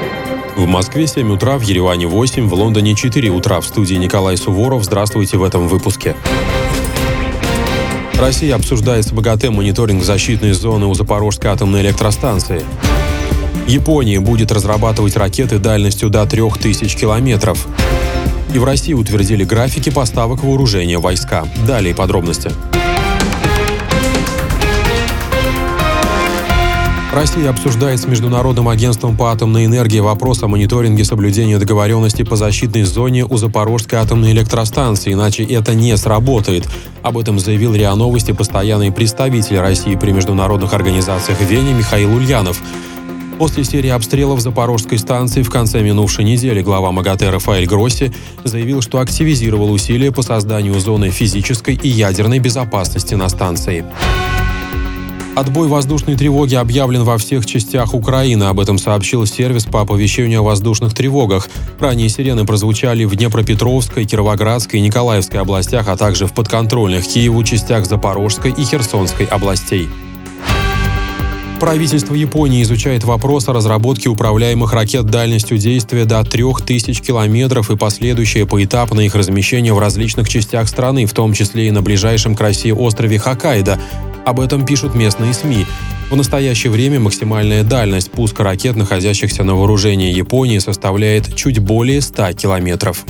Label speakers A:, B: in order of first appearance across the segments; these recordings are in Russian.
A: В Москве 7 утра, в Ереване 8, в Лондоне 4 утра. В студии Николай Суворов. Здравствуйте в этом выпуске. Россия обсуждает с МАГАТЭ мониторинг защитной зоны у Запорожской атомной электростанции. Япония будет разрабатывать ракеты дальностью до 3000 километров. И в России утвердили графики поставок вооружения войска. Далее подробности. Россия обсуждает с Международным агентством по атомной энергии вопрос о мониторинге соблюдения договоренности по защитной зоне у Запорожской атомной электростанции, иначе это не сработает. Об этом заявил РИА Новости постоянный представитель России при международных организациях в Вене Михаил Ульянов. После серии обстрелов Запорожской станции в конце минувшей недели глава МАГАТЭ Рафаэль Гросси заявил, что активизировал усилия по созданию зоны физической и ядерной безопасности на станции. Отбой воздушной тревоги объявлен во всех частях Украины. Об этом сообщил сервис по оповещению о воздушных тревогах. Ранее сирены прозвучали в Днепропетровской, Кировоградской и Николаевской областях, а также в подконтрольных Киеву частях Запорожской и Херсонской областей. Правительство Японии изучает вопрос о разработке управляемых ракет дальностью действия до 3000 километров и последующее поэтапное их размещение в различных частях страны, в том числе и на ближайшем к России острове Хоккайдо. Об этом пишут местные СМИ. В настоящее время максимальная дальность пуска ракет, находящихся на вооружении Японии, составляет чуть более 100 километров.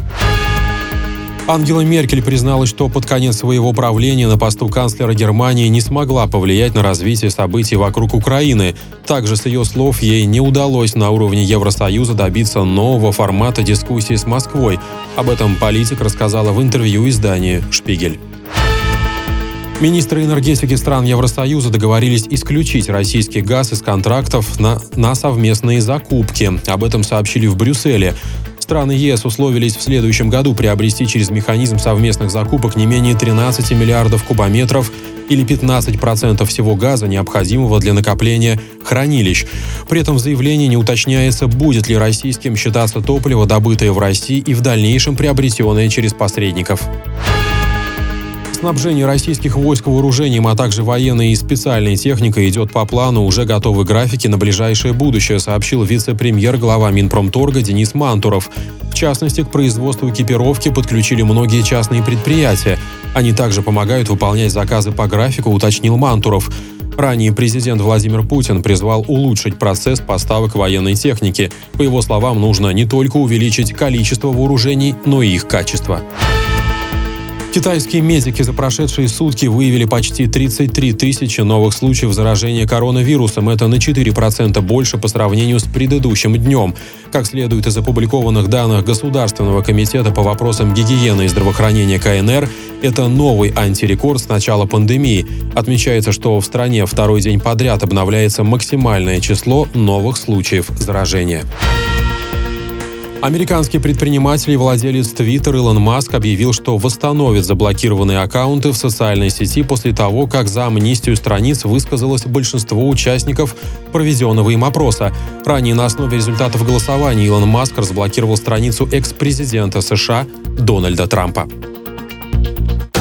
A: Ангела Меркель призналась, что под конец своего правления на посту канцлера Германии не смогла повлиять на развитие событий вокруг Украины. Также, с ее слов, ей не удалось на уровне Евросоюза добиться нового формата дискуссии с Москвой. Об этом политик рассказала в интервью изданию «Шпигель». Министры энергетики стран Евросоюза договорились исключить российский газ из контрактов на совместные закупки. Об этом сообщили в Брюсселе. Страны ЕС условились в следующем году приобрести через механизм совместных закупок не менее 13 миллиардов кубометров или 15% всего газа, необходимого для накопления хранилищ. При этом в заявлении не уточняется, будет ли российским считаться топливо, добытое в России и в дальнейшем приобретенное через посредников. Снабжение российских войск вооружением, а также военной и специальной техникой идет по плану, уже готовы графики на ближайшее будущее, сообщил вице-премьер, глава Минпромторга Денис Мантуров. В частности, к производству экипировки подключили многие частные предприятия. Они также помогают выполнять заказы по графику, уточнил Мантуров. Ранее президент Владимир Путин призвал улучшить процесс поставок военной техники. По его словам, нужно не только увеличить количество вооружений, но и их качество. Китайские медики за прошедшие сутки выявили почти 33 тысячи новых случаев заражения коронавирусом. Это на 4% больше по сравнению с предыдущим днем. Как следует из опубликованных данных Государственного комитета по вопросам гигиены и здравоохранения КНР, это новый антирекорд с начала пандемии. Отмечается, что в стране второй день подряд обновляется максимальное число новых случаев заражения. Американский предприниматель и владелец Twitter Илон Маск объявил, что восстановит заблокированные аккаунты в социальной сети после того, как за амнистию страниц высказалось большинство участников проведенного им опроса. Ранее на основе результатов голосования Илон Маск разблокировал страницу экс-президента США Дональда Трампа.